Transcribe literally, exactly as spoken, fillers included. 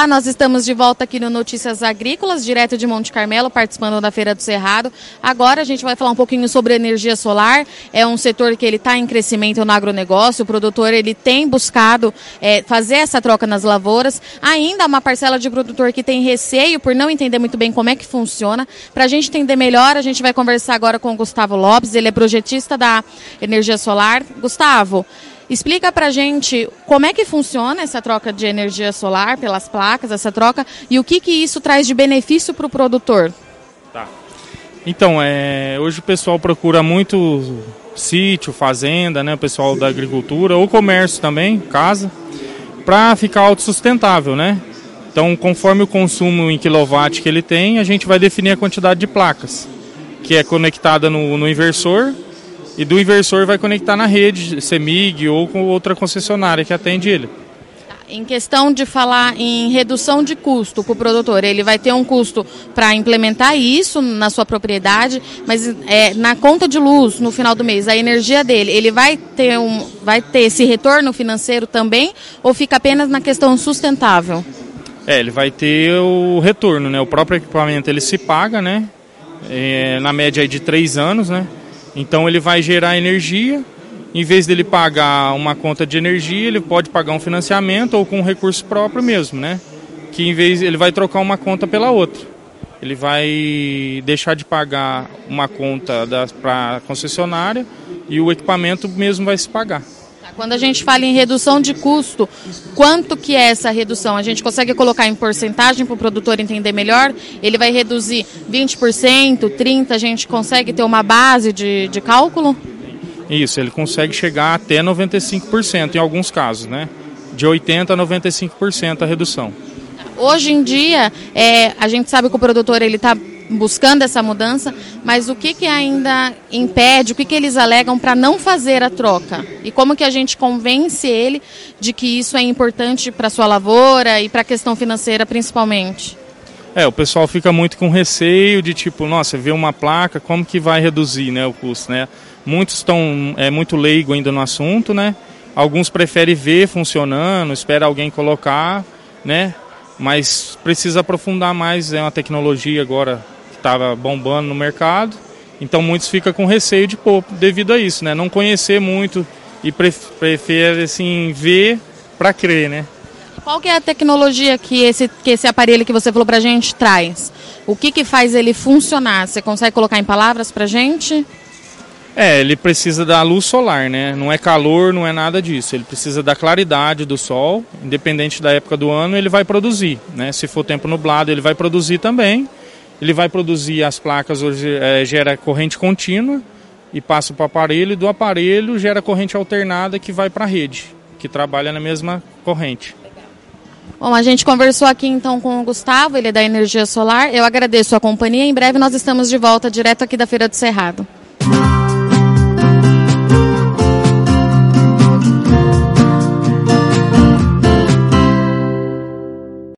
Olá, nós estamos de volta aqui no Notícias Agrícolas, direto de Monte Carmelo, participando da Feira do Cerrado. Agora a gente vai falar um pouquinho sobre energia solar. É um setor que ele está em crescimento no agronegócio. O produtor ele tem buscado é, fazer essa troca nas lavouras. Ainda há uma parcela de produtor que tem receio por não entender muito bem como é que funciona. Para a gente entender melhor, a gente vai conversar agora com o Gustavo Lopes. Ele é projetista da energia solar. Gustavo, explica pra gente como é que funciona essa troca de energia solar pelas placas, essa troca, e o que, que isso traz de benefício para o produtor. Tá. Então, é, hoje o pessoal procura muito sítio, fazenda, né, o pessoal da agricultura, ou comércio também, casa, para ficar autossustentável, né? Então, conforme o consumo em quilowatt que ele tem, a gente vai definir a quantidade de placas, que é conectada no, no inversor, e do inversor vai conectar na rede, CEMIG ou com outra concessionária que atende ele. Em questão de falar em redução de custo para o produtor, ele vai ter um custo para implementar isso na sua propriedade, mas é, na conta de luz, no final do mês, a energia dele, ele vai ter, um, vai ter esse retorno financeiro também ou fica apenas na questão sustentável? É, ele vai ter o retorno, né? O próprio equipamento ele se paga, né? É, na média aí de três anos, né? Então ele vai gerar energia, em vez dele pagar uma conta de energia, ele pode pagar um financiamento ou com um recurso próprio mesmo, né? Que em vez ele vai trocar uma conta pela outra. Ele vai deixar de pagar uma conta para a concessionária e o equipamento mesmo vai se pagar. Quando a gente fala em redução de custo, quanto que é essa redução? A gente consegue colocar em porcentagem para o produtor entender melhor? Ele vai reduzir vinte por cento, trinta por cento? A gente consegue ter uma base de, de cálculo? Isso, ele consegue chegar até noventa e cinco por cento em alguns casos, né? De oitenta por cento a noventa e cinco por cento a redução. Hoje em dia, é, a gente sabe que o produtor ele está buscando essa mudança, mas o que, que ainda impede, o que, que eles alegam para não fazer a troca? E como que a gente convence ele de que isso é importante para a sua lavoura e para a questão financeira principalmente? É, o pessoal fica muito com receio de tipo, nossa, vê uma placa, como que vai reduzir, né, o custo, né? Muitos estão é, muito leigo ainda no assunto, né? Alguns preferem ver funcionando, espera alguém colocar, né? Mas precisa aprofundar mais, é uma tecnologia agora que estava bombando no mercado, então muitos ficam com receio de pôr devido a isso, né? Não conhecer muito e preferem assim, ver para crer, né? Qual que é a tecnologia que esse, que esse aparelho que você falou pra gente traz? O que que faz ele funcionar? Você consegue colocar em palavras pra gente? É, ele precisa da luz solar, né? Não é calor, não é nada disso. Ele precisa da claridade do sol, independente da época do ano, ele vai produzir, né? Se for tempo nublado, ele vai produzir também. Ele vai produzir, as placas hoje é, gera corrente contínua e passa para o aparelho, e do aparelho gera corrente alternada que vai para a rede, que trabalha na mesma corrente. Bom, a gente conversou aqui então com o Gustavo, ele é da Energia Solar. Eu agradeço a companhia. Em breve nós estamos de volta direto aqui da Feira do Cerrado.